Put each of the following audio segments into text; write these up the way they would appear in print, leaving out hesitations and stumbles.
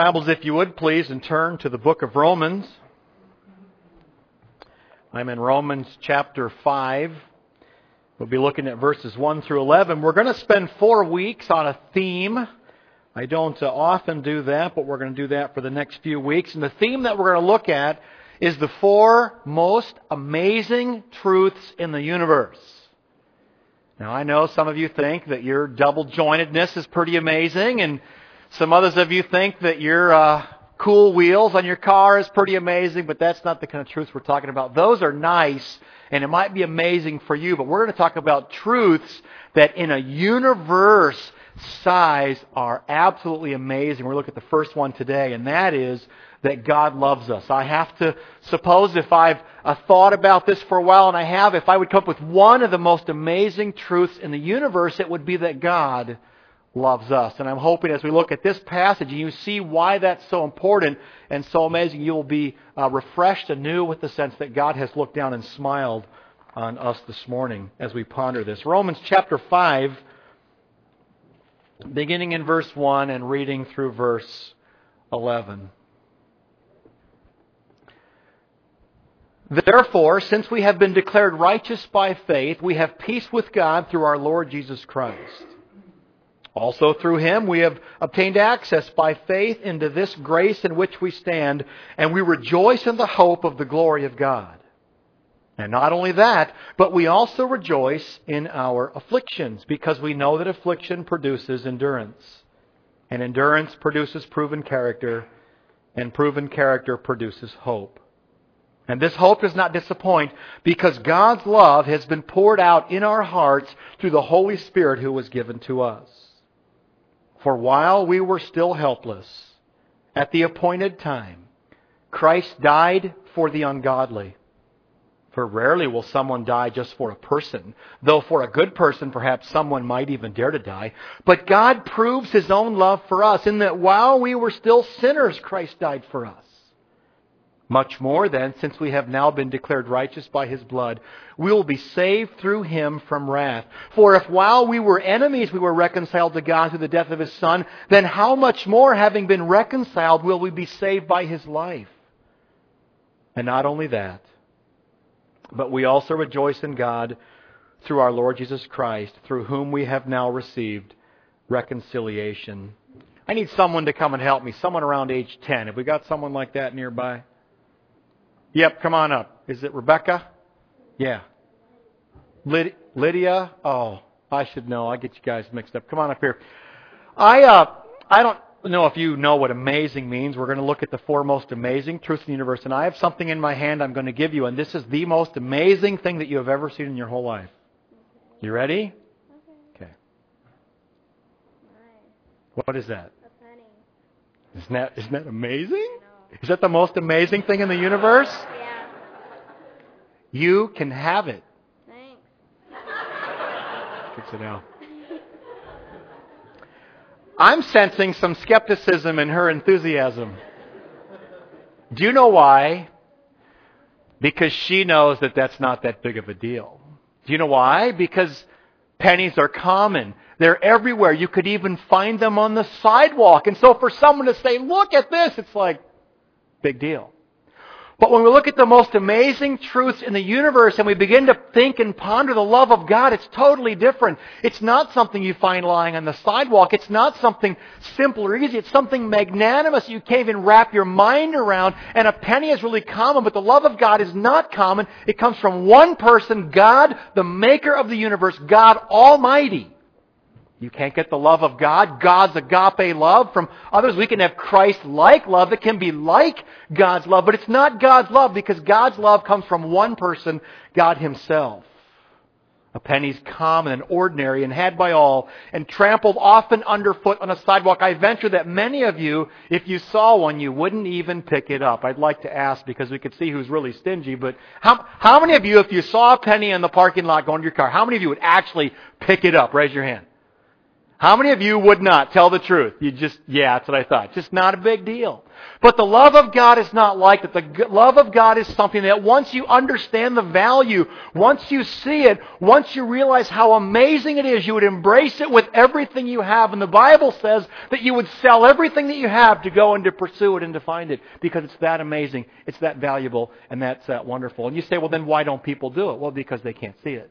Bibles, if you would, please, and turn to the book of Romans. I'm in Romans chapter 5. We'll be looking at verses 1 through 11. We're going to spend 4 weeks on a theme. I don't often do that, but we're going to do that for the next few weeks. And the theme that we're going to look at is the 4 most amazing truths in the universe. Now, I know some of you think that your double-jointedness is pretty amazing, and some others of you think that your cool wheels on your car is pretty amazing, but that's not the kind of truths we're talking about. Those are nice, and it might be amazing for you, but we're going to talk about truths that in a universe size are absolutely amazing. We're looking at the first one today, and that is that God loves us. I have to suppose if I've thought about this for a while, and I have, if I would come up with one of the most amazing truths in the universe, it would be that God loves us. And I'm hoping as we look at this passage and you see why that's so important and so amazing, you'll be refreshed anew with the sense that God has looked down and smiled on us this morning as we ponder this. Romans chapter 5, beginning in verse 1 and reading through verse 11. Therefore, since we have been declared righteous by faith, we have peace with God through our Lord Jesus Christ. Also through Him we have obtained access by faith into this grace in which we stand, and we rejoice in the hope of the glory of God. And not only that, but we also rejoice in our afflictions, because we know that affliction produces endurance. And endurance produces proven character, and proven character produces hope. And this hope does not disappoint, because God's love has been poured out in our hearts through the Holy Spirit who was given to us. For while we were still helpless, at the appointed time, Christ died for the ungodly. For rarely will someone die just for a person, though for a good person perhaps someone might even dare to die. But God proves His own love for us in that while we were still sinners, Christ died for us. Much more then, since we have now been declared righteous by His blood, we will be saved through Him from wrath. For if while we were enemies we were reconciled to God through the death of His Son, then how much more, having been reconciled, will we be saved by His life? And not only that, but we also rejoice in God through our Lord Jesus Christ, through whom we have now received reconciliation. I need someone to come and help me, someone around age 10. Have we got someone like that nearby? Yep, come on up. Is it Rebecca? Yeah. Lydia? Oh, I should know. I get you guys mixed up. Come on up here. I don't know if you know what amazing means. We're going to look at the 4 most amazing truths in the universe. And I have something in my hand I'm going to give you. And this is the most amazing thing that you have ever seen in your whole life. You ready? Okay. What is that? A penny. Isn't that amazing? Is that the most amazing thing in the universe? Yeah. You can have it. Thanks. Good to know. I'm sensing some skepticism in her enthusiasm. Do you know why? Because she knows that that's not that big of a deal. Do you know why? Because pennies are common. They're everywhere. You could even find them on the sidewalk. And so for someone to say, look at this, it's like, big deal. But when we look at the most amazing truths in the universe and we begin to think and ponder the love of God, it's totally different. It's not something you find lying on the sidewalk. It's not something simple or easy. It's something magnanimous you can't even wrap your mind around. And a penny is really common, but the love of God is not common. It comes from one person, God, the maker of the universe, God Almighty. You can't get the love of God, God's agape love, from others. We can have Christ-like love that can be like God's love, but it's not God's love because God's love comes from one person, God Himself. A penny's common and ordinary and had by all and trampled often underfoot on a sidewalk. I venture that many of you, if you saw one, you wouldn't even pick it up. I'd like to ask because we could see who's really stingy, but how many of you, if you saw a penny in the parking lot going to your car, how many of you would actually pick it up? Raise your hand. How many of you would not tell the truth? Yeah, that's what I thought. Just not a big deal. But the love of God is not like that. The love of God is something that once you understand the value, once you see it, once you realize how amazing it is, you would embrace it with everything you have. And the Bible says that you would sell everything that you have to go and to pursue it and to find it, because it's that amazing, it's that valuable, and that's that wonderful. And you say, well, then why don't people do it? Well, because they can't see it.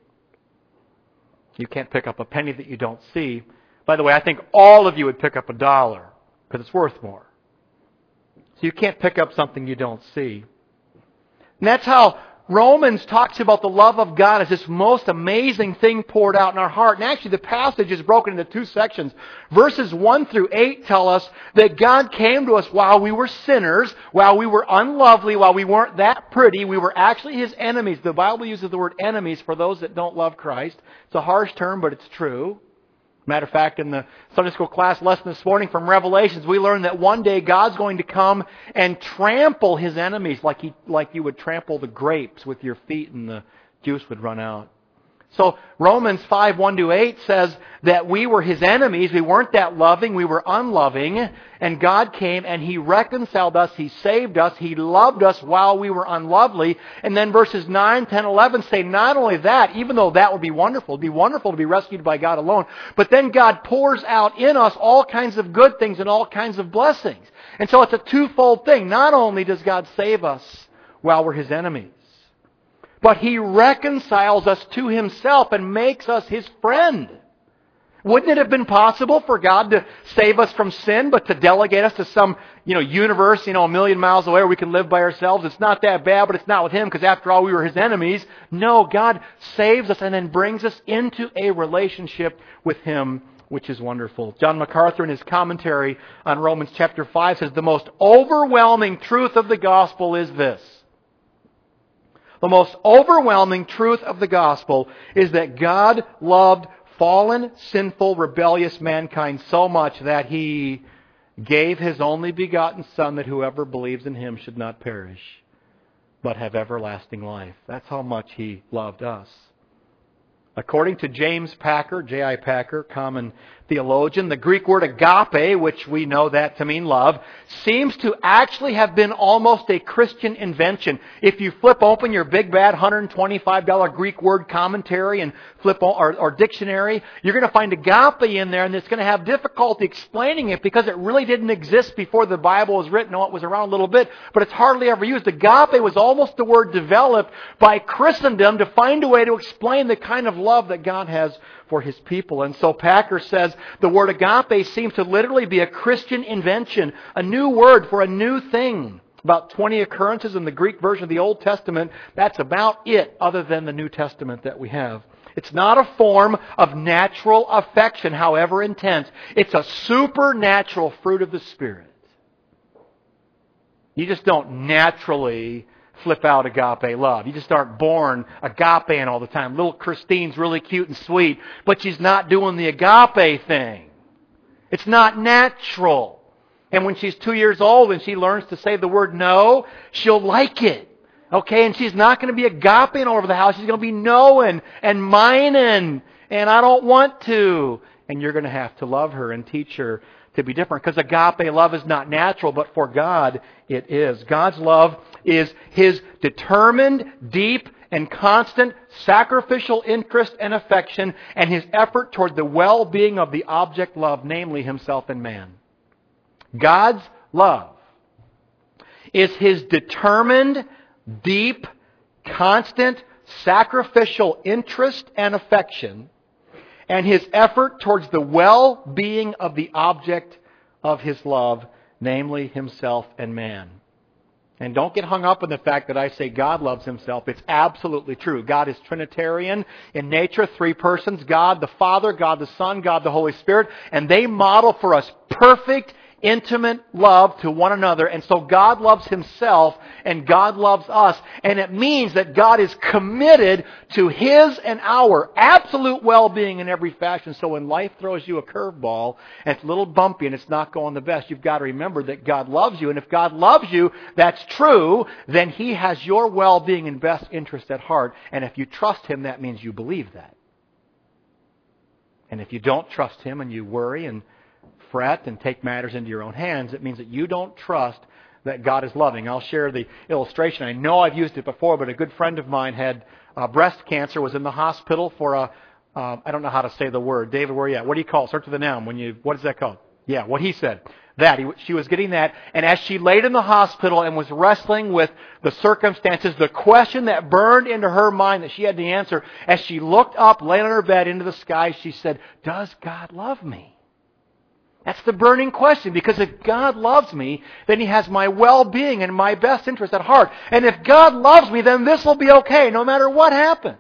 You can't pick up a penny that you don't see. By the way, I think all of you would pick up $1 because it's worth more. So you can't pick up something you don't see. And that's how Romans talks about the love of God as this most amazing thing poured out in our heart. And actually the passage is broken into two sections. Verses 1 through 8 tell us that God came to us while we were sinners, while we were unlovely, while we weren't that pretty. We were actually His enemies. The Bible uses the word enemies for those that don't love Christ. It's a harsh term, but it's true. Matter of fact, in the Sunday school class lesson this morning from Revelations, we learned that one day God's going to come and trample His enemies like you would trample the grapes with your feet and the juice would run out. So Romans 5:1-8 says that we were His enemies. We weren't that loving. We were unloving. And God came and He reconciled us. He saved us. He loved us while we were unlovely. And then verses 9, 10, 11 say not only that, even though that would be wonderful. It'd be wonderful to be rescued by God alone. But then God pours out in us all kinds of good things and all kinds of blessings. And so it's a twofold thing. Not only does God save us while we're His enemies, but He reconciles us to Himself and makes us His friend. Wouldn't it have been possible for God to save us from sin, but to delegate us to some, universe, a million miles away where we can live by ourselves? It's not that bad, but it's not with Him, because after all, we were His enemies. No, God saves us and then brings us into a relationship with Him, which is wonderful. John MacArthur, in his commentary on Romans chapter 5, says the most overwhelming truth of the gospel is this. The most overwhelming truth of the gospel is that God loved fallen, sinful, rebellious mankind so much that He gave His only begotten Son, that whoever believes in Him should not perish, but have everlasting life. That's how much He loved us. According to James Packer, J.I. Packer, common theologian, the Greek word agape, which we know that to mean love, seems to actually have been almost a Christian invention. If you flip open your big bad $125 Greek word commentary and flip or dictionary, you're going to find agape in there, and it's going to have difficulty explaining it because it really didn't exist before the Bible was written. Oh, it was around a little bit, but it's hardly ever used. Agape was almost the word developed by Christendom to find a way to explain the kind of love that God has for His people. And so Packer says the word agape seems to literally be a Christian invention, a new word for a new thing. About 20 occurrences in the Greek version of the Old Testament. That's about it, other than the New Testament that we have. It's not a form of natural affection, however intense. It's a supernatural fruit of the Spirit. You just don't naturally flip out agape love. You just aren't born agapeing all the time. Little Christine's really cute and sweet, but she's not doing the agape thing. It's not natural. And when she's 2 years old and she learns to say the word no, she'll like it. Okay, and she's not going to be agapeing all over the house. She's going to be knowing and mining, and I don't want to. And you're going to have to love her and teach her to be different, because agape love is not natural, but for God it is. God's love is His determined, deep, and constant sacrificial interest and affection, and His effort toward the well-being of the object loved, namely Himself and man. God's love is His determined, deep, constant, sacrificial interest and affection, and His effort towards the well-being of the object of His love, namely Himself and man. And don't get hung up on the fact that I say God loves Himself. It's absolutely true. God is Trinitarian in nature, three persons: God the Father, God the Son, God the Holy Spirit. And they model for us perfect, intimate love to one another. And so God loves Himself and God loves us. And it means that God is committed to His and our absolute well-being in every fashion. So when life throws you a curveball and it's a little bumpy and it's not going the best, you've got to remember that God loves you. And if God loves you, that's true, then He has your well-being and best interest at heart. And if you trust Him, that means you believe that. And if you don't trust Him and you worry and fret and take matters into your own hands, it means that you don't trust that God is loving. I'll share the illustration. I know I've used it before, but a good friend of mine had breast cancer, was in the hospital for I don't know how to say the word. David, where are you at? What do you call it? Start with the noun. What is that called? Yeah, what he said. She was getting that. And as she laid in the hospital and was wrestling with the circumstances, the question that burned into her mind that she had to answer, as she looked up, laying on her bed into the sky, she said, does God love me? That's the burning question, because if God loves me, then He has my well-being and my best interest at heart. And if God loves me, then this will be okay, no matter what happens.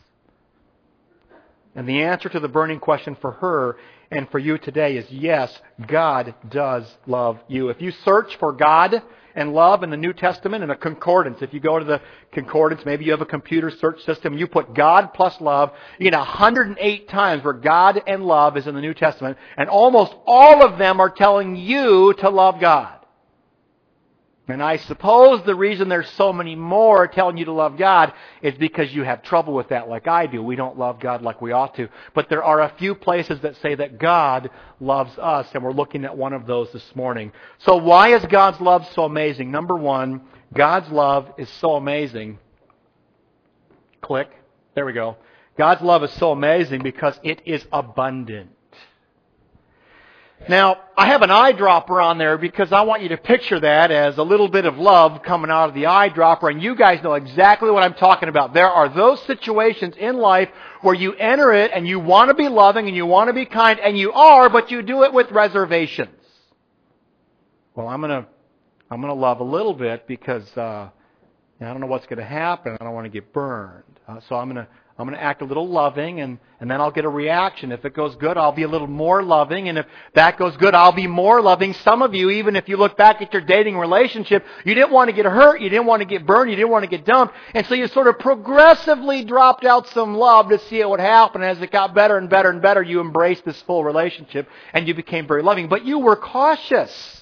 And the answer to the burning question for her and for you today is yes, God does love you. If you search for God and love in the New Testament in a concordance, if you go to the concordance, maybe you have a computer search system, you put God plus love, you get 108 times where God and love is in the New Testament, and almost all of them are telling you to love God. And I suppose the reason there's so many more telling you to love God is because you have trouble with that like I do. We don't love God like we ought to. But there are a few places that say that God loves us, and we're looking at one of those this morning. So why is God's love so amazing? Number one, God's love is so amazing. Click. There we go. God's love is so amazing because it is abundant. Now, I have an eyedropper on there because I want you to picture that as a little bit of love coming out of the eyedropper, and you guys know exactly what I'm talking about. There are those situations in life where you enter it and you want to be loving and you want to be kind, and you are, but you do it with reservations. Well, I'm going to love a little bit because I don't know what's going to happen. I don't want to get burned. So I'm going to act a little loving, and then I'll get a reaction. If it goes good, I'll be a little more loving, and if that goes good, I'll be more loving. Some of you, even if you look back at your dating relationship, you didn't want to get hurt, you didn't want to get burned, you didn't want to get dumped, and so you sort of progressively dropped out some love to see what would happen. As it got better and better and better, you embraced this full relationship, and you became very loving. But you were cautious.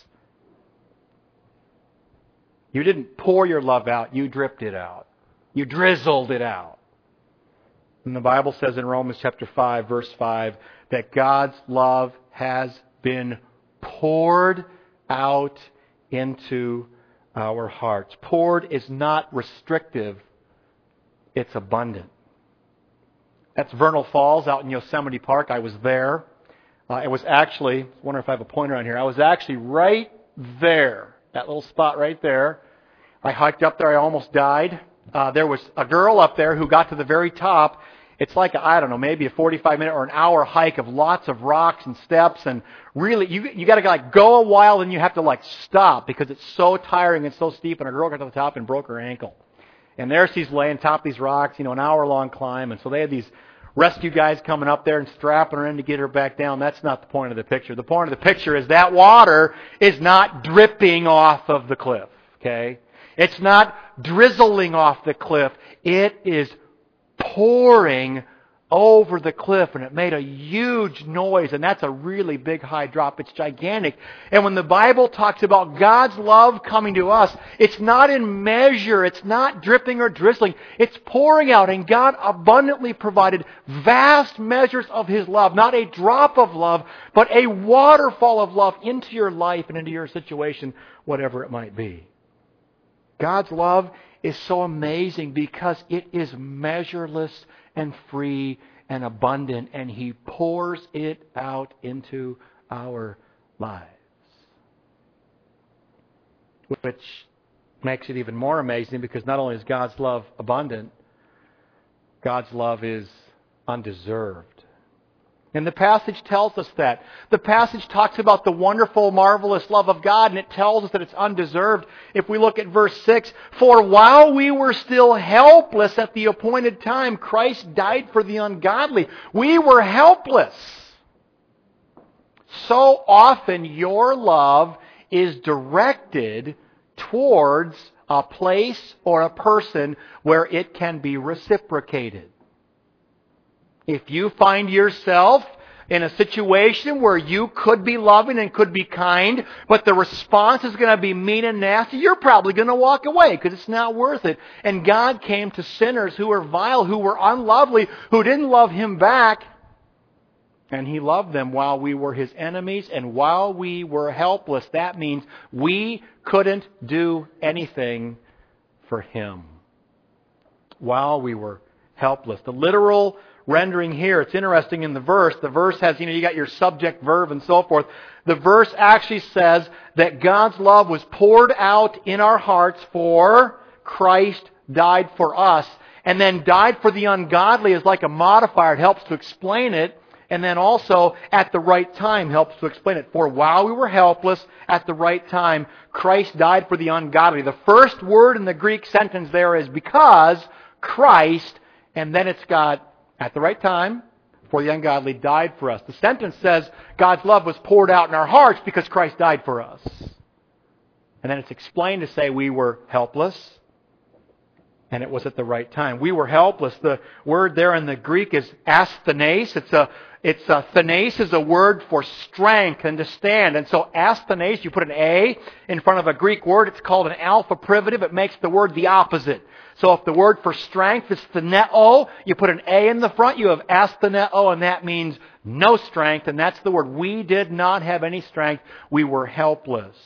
You didn't pour your love out, you dripped it out. You drizzled it out. And the Bible says in Romans chapter 5, verse 5, that God's love has been poured out into our hearts. Poured is not restrictive, it's abundant. That's Vernal Falls out in Yosemite Park. I was there. It was actually, I wonder if I have a pointer on here, I was actually right there, that little spot right there. I hiked up there, I almost died. There was a girl up there who got to the very top. It's like, maybe a 45-minute or an hour hike of lots of rocks and steps, and really, you got to go a while, then you have to stop because it's so tiring and so steep. And a girl got to the top and broke her ankle, and there she's laying top of these rocks, an hour-long climb. And so they had these rescue guys coming up there and strapping her in to get her back down. That's not the point of the picture. The point of the picture is that water is not dripping off of the cliff. Okay. It's not drizzling off the cliff. It is pouring over the cliff, and it made a huge noise, and that's a really big high drop. It's gigantic. And when the Bible talks about God's love coming to us, it's not in measure, it's not dripping or drizzling, it's pouring out, and God abundantly provided vast measures of His love, not a drop of love, but a waterfall of love into your life and into your situation, whatever it might be. God's love is so amazing because it is measureless and free and abundant, and He pours it out into our lives. Which makes it even more amazing because not only is God's love abundant, God's love is undeserved. And the passage tells us that. The passage talks about the wonderful, marvelous love of God, and it tells us that it's undeserved. If we look at verse 6, "For while we were still helpless at the appointed time, Christ died for the ungodly." We were helpless. So often your love is directed towards a place or a person where it can be reciprocated. If you find yourself in a situation where you could be loving and could be kind, but the response is going to be mean and nasty, you're probably going to walk away because it's not worth it. And God came to sinners who were vile, who were unlovely, who didn't love Him back. And He loved them while we were His enemies and while we were helpless. That means we couldn't do anything for Him while we were helpless. The literal rendering here, it's interesting in the verse. The verse has, you got your subject, verb, and so forth. The verse actually says that God's love was poured out in our hearts for Christ died for us. And then died for the ungodly is like a modifier. It helps to explain it. And then also, at the right time helps to explain it. For while we were helpless, at the right time, Christ died for the ungodly. The first word in the Greek sentence there is because Christ, and then it's got at the right time, for the ungodly, died for us. The sentence says God's love was poured out in our hearts because Christ died for us. And then it's explained to say we were helpless, and it was at the right time. We were helpless. The word there in the Greek is asthenes. Thenes is a word for strength and to stand. And so asthenes, you put an A in front of a Greek word. It's called an alpha privative. It makes the word the opposite. So if the word for strength is theneo, you put an A in the front, you have astheneo, and that means no strength. And that's the word. We did not have any strength. We were helpless.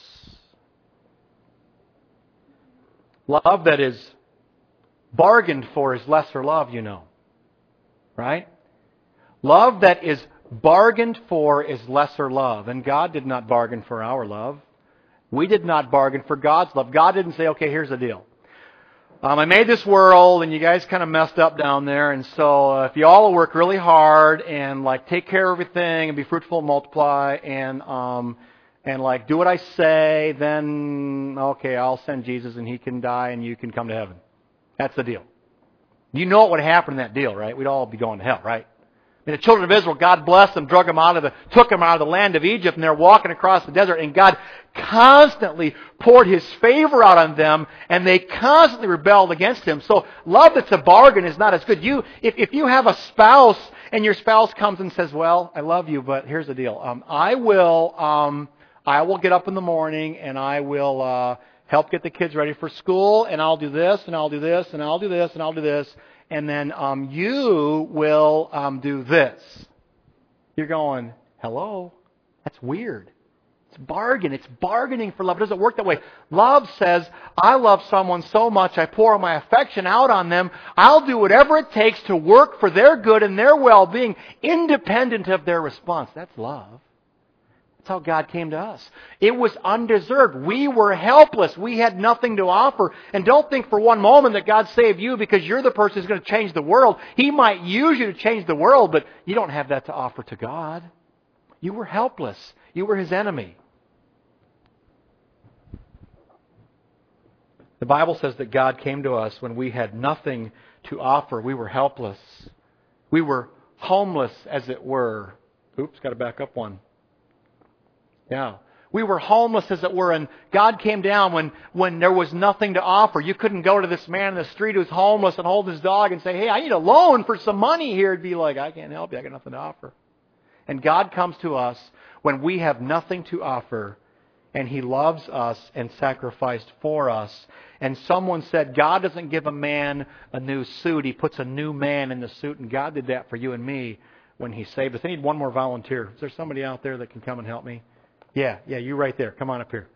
Love that is bargained for is lesser love, Right? Love that is bargained for is lesser love. And God did not bargain for our love. We did not bargain for God's love. God didn't say, okay, here's the deal. I made this world and you guys kind of messed up down there. And so if you all work really hard and take care of everything and be fruitful and multiply and do what I say, then okay, I'll send Jesus and He can die and you can come to heaven. That's the deal. You know what would happen in that deal, right? We'd all be going to hell, right? And the children of Israel, God blessed them, took them out of the land of Egypt, and they're walking across the desert, and God constantly poured His favor out on them, and they constantly rebelled against Him. So love that's a bargain is not as good. If you have a spouse, and your spouse comes and says, well, I love you, but here's the deal. I will get up in the morning, and I will help get the kids ready for school, and I'll do this, and I'll do this, and I'll do this, and I'll do this. And then you will do this. You're going, hello? That's weird. It's bargain. It's bargaining for love. It doesn't work that way. Love says, I love someone so much, I pour my affection out on them. I'll do whatever it takes to work for their good and their well-being, independent of their response. That's love. That's how God came to us. It was undeserved. We were helpless. We had nothing to offer. And don't think for one moment that God saved you because you're the person who's going to change the world. He might use you to change the world, but you don't have that to offer to God. You were helpless. You were His enemy. The Bible says that God came to us when we had nothing to offer. We were helpless. We were homeless, as it were. Oops, got to back up one. Yeah. We were homeless, as it were, and God came down when there was nothing to offer. You couldn't go to this man in the street who's homeless and hold his dog and say, hey, I need a loan for some money here. It'd be like, I can't help you. I got nothing to offer. And God comes to us when we have nothing to offer, and He loves us and sacrificed for us. And someone said, God doesn't give a man a new suit. He puts a new man in the suit, and God did that for you and me when He saved us. I need one more volunteer. Is there somebody out there that can come and help me? Yeah, you right there. Come on up here.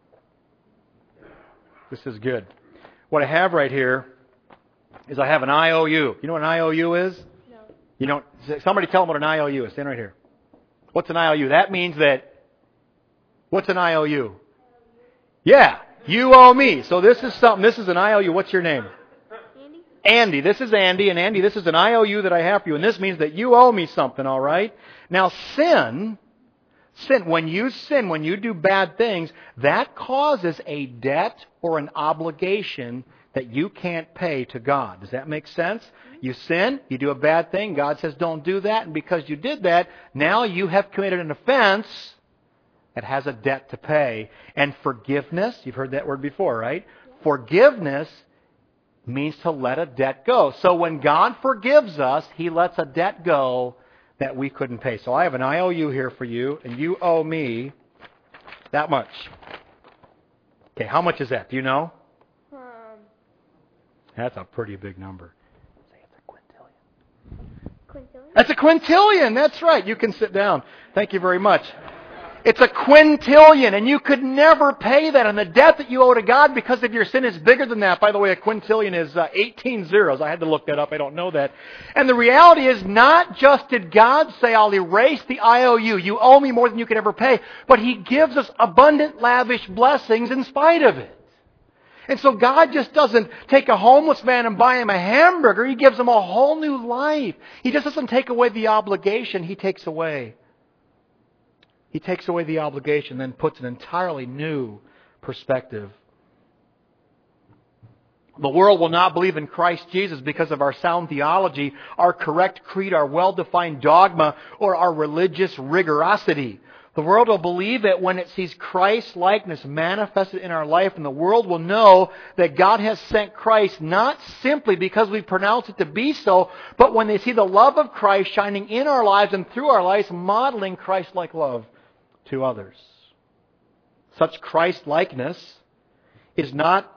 This is good. What I have right here is I have an IOU. You know what an IOU is? No. You don't. Somebody tell them what an IOU is. Stand right here. What's an IOU? That means that. What's an IOU? Yeah, you owe me. So this is something. This is an IOU. What's your name? Andy. This is Andy, and Andy, this is an IOU that I have for you, and this means that you owe me something. All right. Now, sin, when you do bad things, that causes a debt or an obligation that you can't pay to God. Does that make sense? You sin, you do a bad thing, God says don't do that, and because you did that, now you have committed an offense that has a debt to pay. And forgiveness, you've heard that word before, right? Forgiveness means to let a debt go. So when God forgives us, He lets a debt go that we couldn't pay. So I have an IOU here for you, and you owe me that much. Okay, how much is that? Do you know? That's a pretty big number. Say it's a quintillion. Quintillion? That's a quintillion. That's right. You can sit down. Thank you very much. It's a quintillion, and you could never pay that. And the debt that you owe to God because of your sin is bigger than that. By the way, a quintillion is 18 zeros. I had to look that up. I don't know that. And the reality is, not just did God say, I'll erase the IOU. You owe me more than you could ever pay. But He gives us abundant, lavish blessings in spite of it. And so God just doesn't take a homeless man and buy him a hamburger. He gives him a whole new life. He just doesn't take away the obligation. He takes away the obligation, then puts an entirely new perspective. The world will not believe in Christ Jesus because of our sound theology, our correct creed, our well-defined dogma, or our religious rigorosity. The world will believe it when it sees Christ's likeness manifested in our life, and the world will know that God has sent Christ not simply because we pronounce it to be so, but when they see the love of Christ shining in our lives and through our lives, modeling Christ-like love to others. Such Christ-likeness is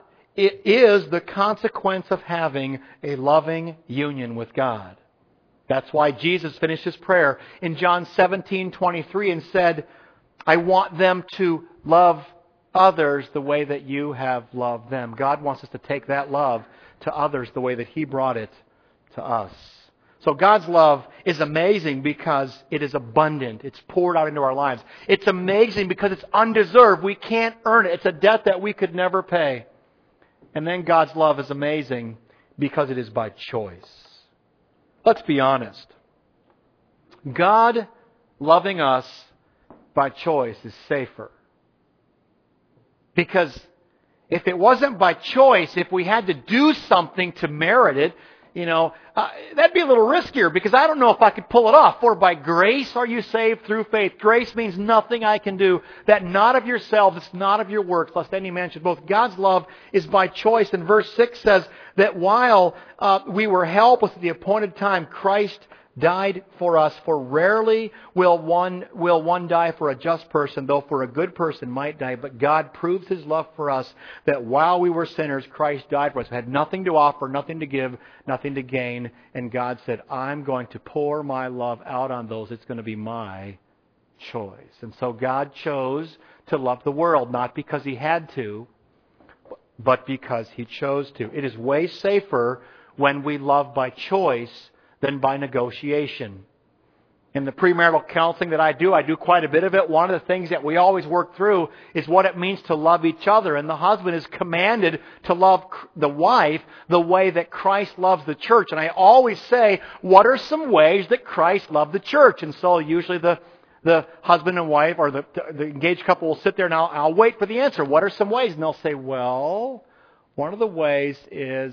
the consequence of having a loving union with God. That's why Jesus finished His prayer in John 17:23 and said, I want them to love others the way that you have loved them. God wants us to take that love to others the way that He brought it to us. So God's love is amazing because it is abundant. It's poured out into our lives. It's amazing because it's undeserved. We can't earn it. It's a debt that we could never pay. And then God's love is amazing because it is by choice. Let's be honest. God loving us by choice is safer. Because if it wasn't by choice, if we had to do something to merit it, that'd be a little riskier because I don't know if I could pull it off. For by grace are you saved through faith. Grace means nothing I can do. That not of yourselves, it's not of your works, lest any man should boast. God's love is by choice. And verse 6 says that while we were helpless at the appointed time, Christ died for us. For rarely will one die for a just person, though for a good person might die. But God proves His love for us, that while we were sinners, Christ died for us. We had nothing to offer, nothing to give, nothing to gain. And God said, I'm going to pour my love out on those. It's going to be my choice. And so God chose to love the world, not because He had to, but because He chose to. It is way safer when we love by choice than by negotiation. In the premarital counseling that I do quite a bit of it. One of the things that we always work through is what it means to love each other. And the husband is commanded to love the wife the way that Christ loves the church. And I always say, what are some ways that Christ loved the church? And so usually the husband and wife or the engaged couple will sit there and I'll wait for the answer. What are some ways? And they'll say, well, one of the ways is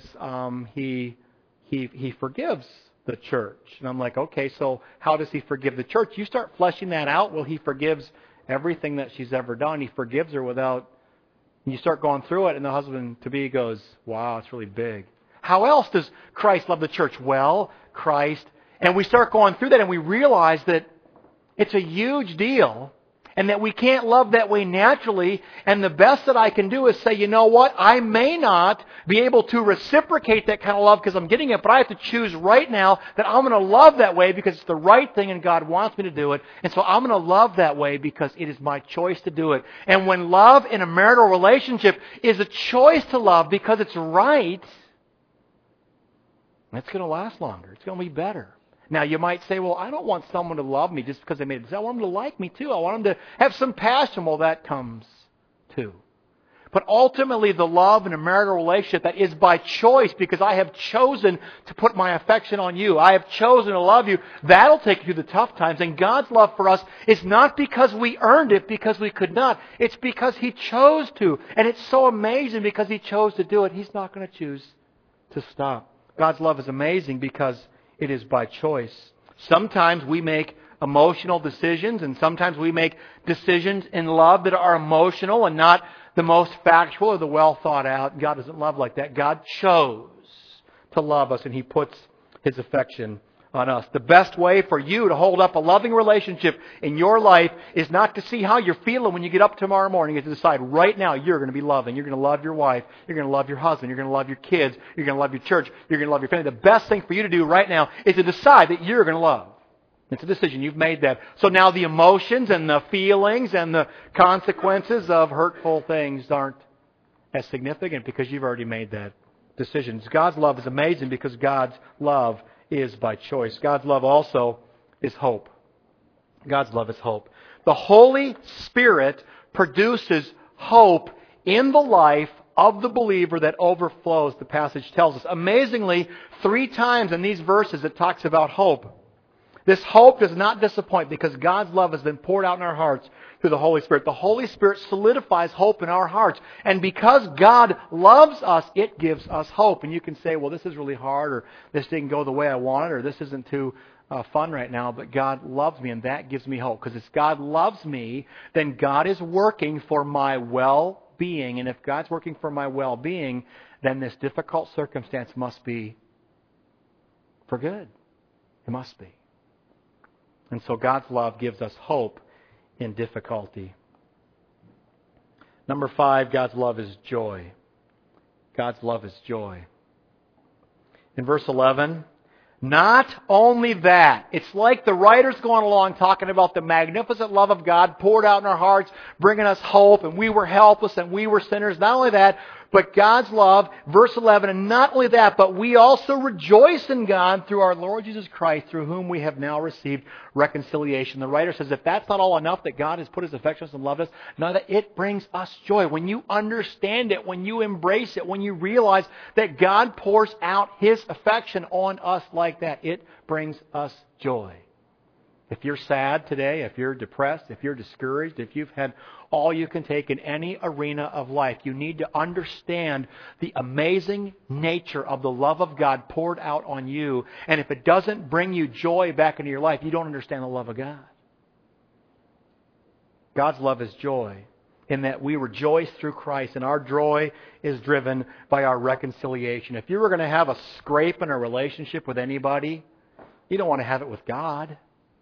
he forgives the church. And I'm like, okay, so how does He forgive the church? You start fleshing that out. Well, He forgives everything that she's ever done. He forgives her without... You start going through it, and the husband-to-be goes, wow, it's really big. How else does Christ love the church? Well, Christ... And we start going through that, and we realize that it's a huge deal, and that we can't love that way naturally. And the best that I can do is say, you know what? I may not be able to reciprocate that kind of love because I'm getting it, but I have to choose right now that I'm going to love that way because it's the right thing and God wants me to do it. And so I'm going to love that way because it is my choice to do it. And when love in a marital relationship is a choice to love because it's right, it's going to last longer. It's going to be better. Now, you might say, well, I don't want someone to love me just because they made it. I want them to like me too. I want them to have some passion. Well, that comes too. But ultimately, the love in a marital relationship that is by choice because I have chosen to put my affection on you. I have chosen to love you. That'll take you through the tough times. And God's love for us is not because we earned it, because we could not. It's because He chose to. And it's so amazing because He chose to do it. He's not going to choose to stop. God's love is amazing because it is by choice. Sometimes we make emotional decisions, and sometimes we make decisions in love that are emotional and not the most factual or the well thought out. God doesn't love like that. God chose to love us, and He puts His affection on us. The best way for you to hold up a loving relationship in your life is not to see how you're feeling when you get up tomorrow morning. It's to decide right now you're going to be loving. You're going to love your wife. You're going to love your husband. You're going to love your kids. You're going to love your church. You're going to love your family. The best thing for you to do right now is to decide that you're going to love. It's a decision. You've made that. So now the emotions and the feelings and the consequences of hurtful things aren't as significant because you've already made that decision. God's love is amazing because God's love is by choice. God's love also is hope. God's love is hope. The Holy Spirit produces hope in the life of the believer that overflows, the passage tells us. Amazingly, 3 times in these verses it talks about hope. This hope does not disappoint because God's love has been poured out in our hearts through the Holy Spirit. The Holy Spirit solidifies hope in our hearts. And because God loves us, it gives us hope. And you can say, well, this is really hard, or this didn't go the way I wanted, or this isn't too fun right now, but God loves me, and that gives me hope. Because if God loves me, then God is working for my well-being. And if God's working for my well-being, then this difficult circumstance must be for good. It must be. And so God's love gives us hope in difficulty. Number 5, God's love is joy. God's love is joy. In verse 11, not only that, it's like the writer's going along talking about the magnificent love of God poured out in our hearts, bringing us hope, and we were helpless and we were sinners. Not only that, but God's love, verse 11, and not only that, but we also rejoice in God through our Lord Jesus Christ, through whom we have now received reconciliation. The writer says if that's not all enough, that God has put His affections and loved us, now that it brings us joy. When you understand it, when you embrace it, when you realize that God pours out His affection on us like that, it brings us joy. If you're sad today, if you're depressed, if you're discouraged, if you've had all you can take in any arena of life, you need to understand the amazing nature of the love of God poured out on you. And if it doesn't bring you joy back into your life, you don't understand the love of God. God's love is joy in that we rejoice through Christ, and our joy is driven by our reconciliation. If you were going to have a scrape in a relationship with anybody, you don't want to have it with God.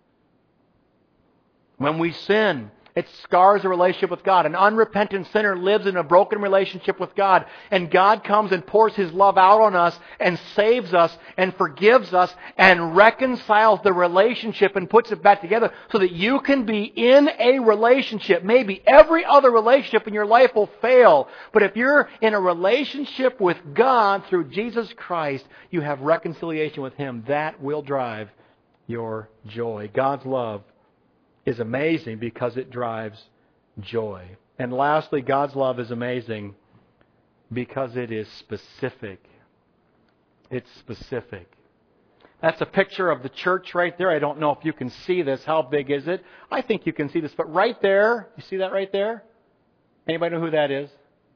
When we sin, it scars a relationship with God. An unrepentant sinner lives in a broken relationship with God. And God comes and pours His love out on us and saves us and forgives us and reconciles the relationship and puts it back together so that you can be in a relationship. Maybe every other relationship in your life will fail. But if you're in a relationship with God through Jesus Christ, you have reconciliation with Him. That will drive your joy. God's love is amazing because it drives joy. And lastly, God's love is amazing because it is specific. It's specific. That's a picture of the church right there. I don't know if you can see this. How big is it? I think you can see this. But right there, you see that right there? Anybody know who that is?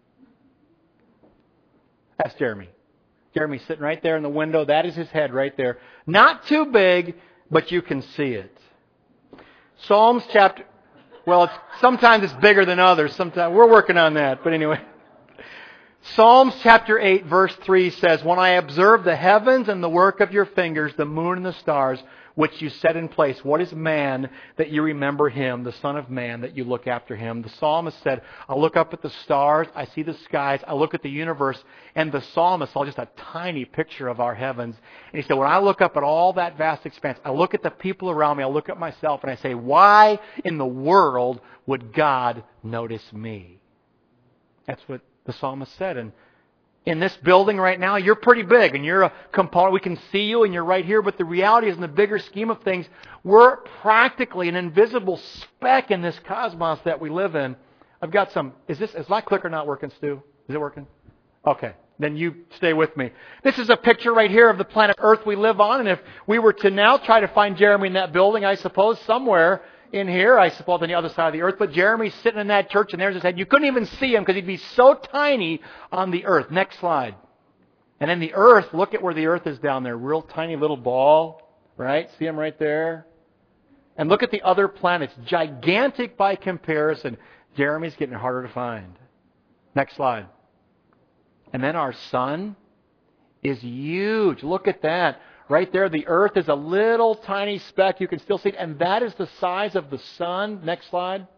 That's Jeremy. Jeremy's sitting right there in the window. That is his head right there. Not too big, but you can see it. Psalms chapter, sometimes it's bigger than others. Sometimes we're working on that. But anyway, Psalms chapter 8 verse 3 says, when I observe the heavens and the work of your fingers, the moon and the stars, which you set in place. What is man that you remember him, the Son of Man that you look after him? The psalmist said, I look up at the stars, I see the skies, I look at the universe, and the psalmist saw just a tiny picture of our heavens. And he said, when I look up at all that vast expanse, I look at the people around me, I look at myself, and I say, why in the world would God notice me? That's what the psalmist said. And in this building right now, you're pretty big and you're a component. We can see you and you're right here. But the reality is, in the bigger scheme of things, we're practically an invisible speck in this cosmos that we live in. I've got some... Is my clicker not working, Stu? Is it working? Okay. Then you stay with me. This is a picture right here of the planet Earth we live on. And if we were to now try to find Jeremy in that building, I suppose somewhere in here, I suppose on the other side of the earth, but Jeremy's sitting in that church and there's his head. You couldn't even see him because he'd be so tiny on the earth. Next slide. And then the earth, look at where the earth is down there. Real tiny little ball, right? See him right there? And look at the other planets. Gigantic by comparison. Jeremy's getting harder to find. Next slide. And then our sun is huge. Look at that. Right there, the earth is a little tiny speck. You can still see it. And that is the size of the sun. Next slide.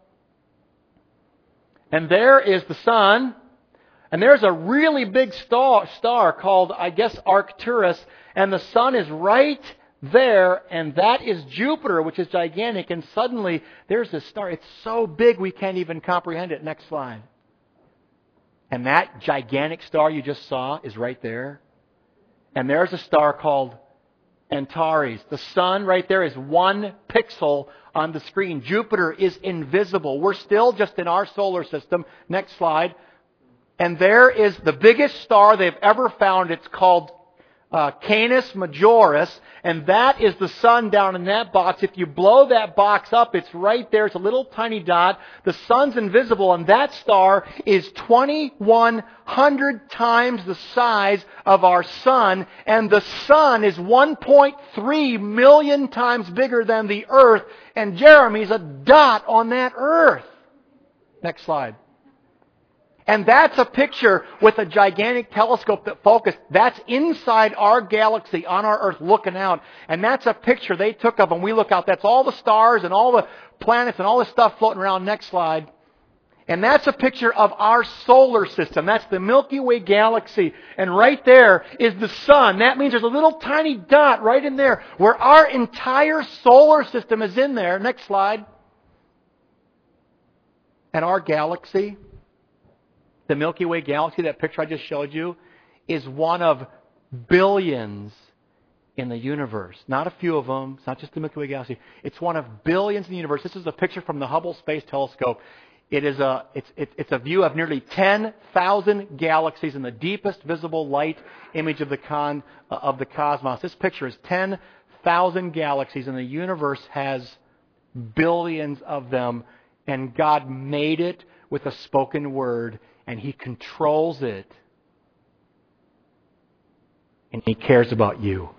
And there is the sun. And there's a really big star called, I guess, Arcturus. And the sun is right there. And that is Jupiter, which is gigantic. And suddenly, there's this star. It's so big we can't even comprehend it. Next slide. And that gigantic star you just saw is right there. And there's a star called Antares. The sun right there is 1 pixel on the screen. Jupiter is invisible. We're still just in our solar system. Next slide. And there is the biggest star they've ever found. It's called Canis Majoris. And that is the sun down in that box. If you blow that box up, it's right there. It's a little tiny dot. The sun's invisible, and that star is 2,100 times the size of our sun. And the sun is 1.3 million times bigger than the earth. And Jeremy's a dot on that earth. Next slide. And that's a picture with a gigantic telescope that focused. That's inside our galaxy on our Earth looking out. And that's a picture they took of when we look out. That's all the stars and all the planets and all the stuff floating around. Next slide. And that's a picture of our solar system. That's the Milky Way galaxy. And right there is the sun. That means there's a little tiny dot right in there where our entire solar system is in there. Next slide. And our galaxy, the Milky Way galaxy, that picture I just showed you, is one of billions in the universe. Not a few of them. It's not just the Milky Way galaxy. It's one of billions in the universe. This is a picture from the Hubble Space Telescope. It's a view of nearly 10,000 galaxies in the deepest visible light image of the cosmos. This picture is 10,000 galaxies, and the universe has billions of them. And God made it with a spoken word, and He controls it. And He cares about you.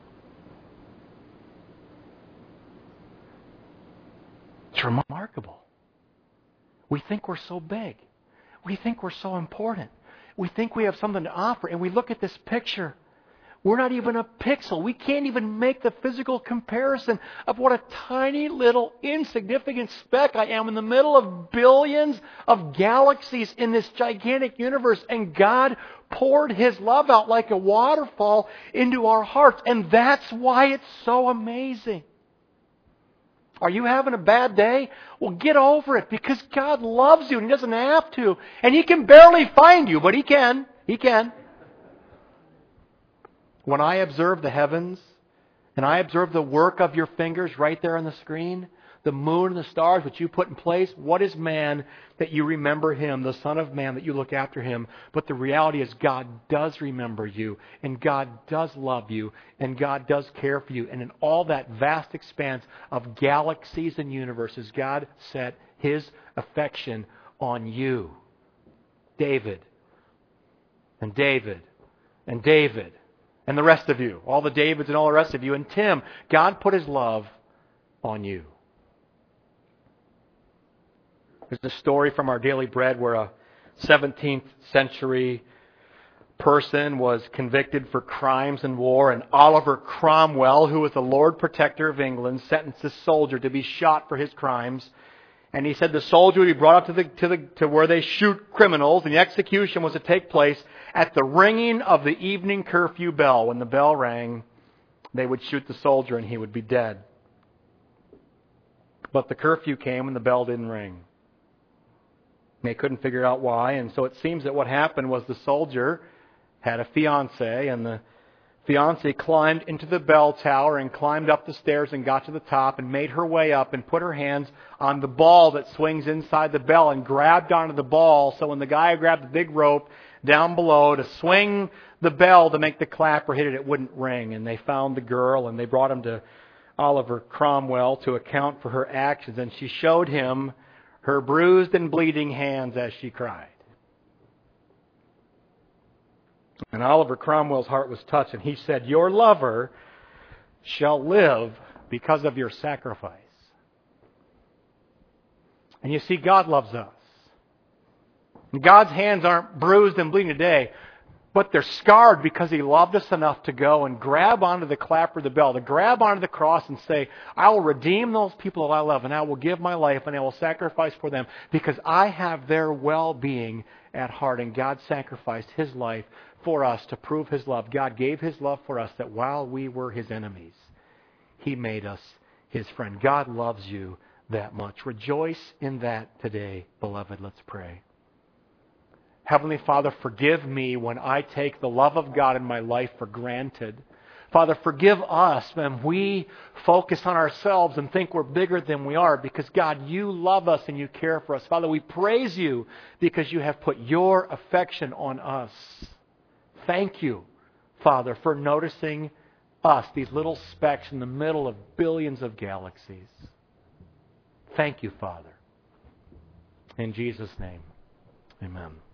It's remarkable. We think we're so big. We think we're so important. We think we have something to offer. And we look at this picture. We're not even a pixel. We can't even make the physical comparison of what a tiny little insignificant speck I am in the middle of billions of galaxies in this gigantic universe. And God poured His love out like a waterfall into our hearts. And that's why it's so amazing. Are you having a bad day? Well, get over it, because God loves you and He doesn't have to. And He can barely find you, but He can. He can. When I observe the heavens, and I observe the work of your fingers right there on the screen, the moon and the stars which you put in place, what is man that you remember him, the Son of Man that you look after him? But the reality is God does remember you, and God does love you, and God does care for you. And in all that vast expanse of galaxies and universes, God set His affection on you. David, and David, and David, and the rest of you, all the Davids and all the rest of you, and Tim, God put His love on you. There's a story from our Daily Bread where a 17th century person was convicted for crimes in war, and Oliver Cromwell, who was the Lord Protector of England, sentenced this soldier to be shot for his crimes. And he said the soldier would be brought up to where they shoot criminals, and the execution was to take place at the ringing of the evening curfew bell. When the bell rang, they would shoot the soldier and he would be dead. But the curfew came and the bell didn't ring. They couldn't figure out why, and so it seems that what happened was the soldier had a fiancée, and the fiancée climbed into the bell tower and climbed up the stairs and got to the top and made her way up and put her hands on the ball that swings inside the bell and grabbed onto the ball. So when the guy grabbed the big rope down below to swing the bell to make the clapper hit it, it wouldn't ring. And they found the girl and they brought him to Oliver Cromwell to account for her actions, and she showed him her bruised and bleeding hands as she cried. And Oliver Cromwell's heart was touched, and he said, "Your lover shall live because of your sacrifice." And you see, God loves us. And God's hands aren't bruised and bleeding today. But they're scarred because He loved us enough to go and grab onto the clapper of the bell, to grab onto the cross and say, I will redeem those people that I love, and I will give my life, and I will sacrifice for them because I have their well-being at heart. And God sacrificed His life for us to prove His love. God gave His love for us that while we were His enemies, He made us His friend. God loves you that much. Rejoice in that today, beloved. Let's pray. Heavenly Father, forgive me when I take the love of God in my life for granted. Father, forgive us when we focus on ourselves and think we're bigger than we are, because God, you love us and you care for us. Father, we praise you because you have put your affection on us. Thank you, Father, for noticing us, these little specks in the middle of billions of galaxies. Thank you, Father. In Jesus' name, amen.